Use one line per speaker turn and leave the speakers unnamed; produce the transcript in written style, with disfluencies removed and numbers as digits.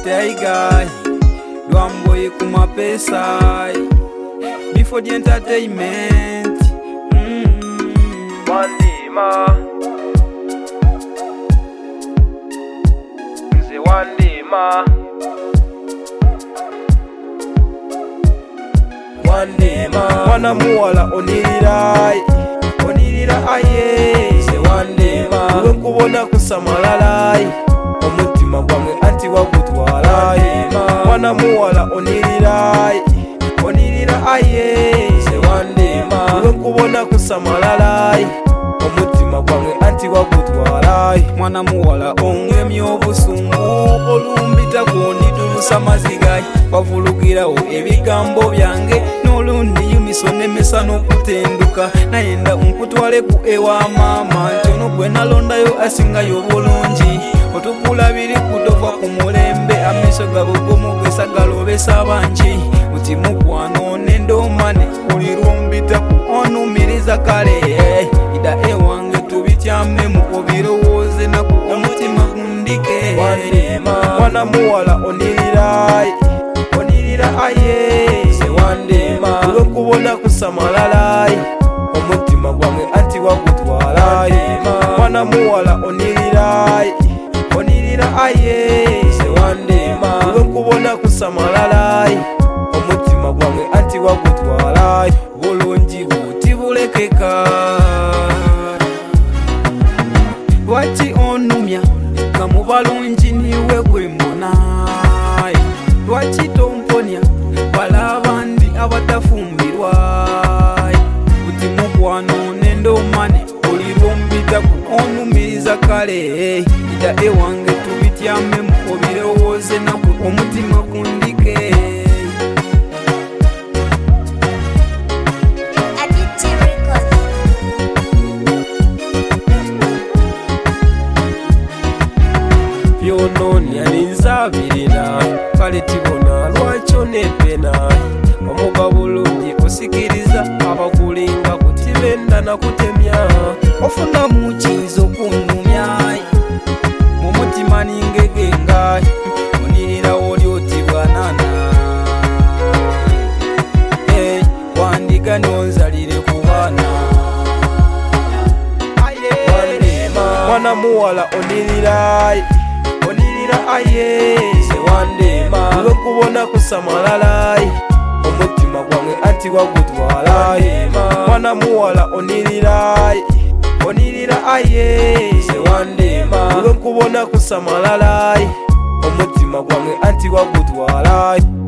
Tiger Lwamboye kumapesa before the entertainment.
Wandima Nze Wandima
Mwana muwala onirira aye
Nze Wandima
Lwe nkubona kusamalala omutima gwange anti wagutwala. Mwana muwala onirira aye
Nze Wandima
Lwe nkubona kusamalala omutima gwange anti wagutwala. Mwana muwala ongemye obusungu olumbita kunditulusa maziga wavulugirawo ebigambo byange n'olundi yumiso nemesa n'okutenduka nayenda nkutwale ku ewa maama ntono gwe nalondayo asingayo obulungi otukulabiri kutova ku mulembe amaiso gabo gomugesa galobesa bangi uti mukwano nendomane ulirumbita ku onumiriza kale ida ewange tubityamemu obirowooze naku omutima gundike. Mwana muwala onirira aye
Nze Wandima
Lwe nkubona kusamalala omutima gwange anti wagutwala. Mwana muwala onirira aye
Nze Wandima
Lwe nkubona kusamalala omutima gwange anti wagutwala. Bulungi buti bulekeka lwaki onumya nga mu balungi niwe gwembona lwaki tomponya bala abandi abatafumbirwa buti mukwano nendomane olirwombitaku onumiriza kale ida ewange tubityamemu obirowooze naku omutima gundike. Byononya ninzabirira kale tibona lwakyo nepena omuga bulungi osikiriza abakulinga kutibenda nakutemya ofuna mukizo kunumya mu mutima ningegenga onirira oli otibwanana wandiga nonzalire ku baana. Mwana muwala onirira aye
Nze Wandima
Lwe nkubona kusamalala omutima gwange anti wagutwala. Mwana muwala onirira aye
Nze Wandima
Lwe nkubona kusamalala omutima gwange anti wagutwala.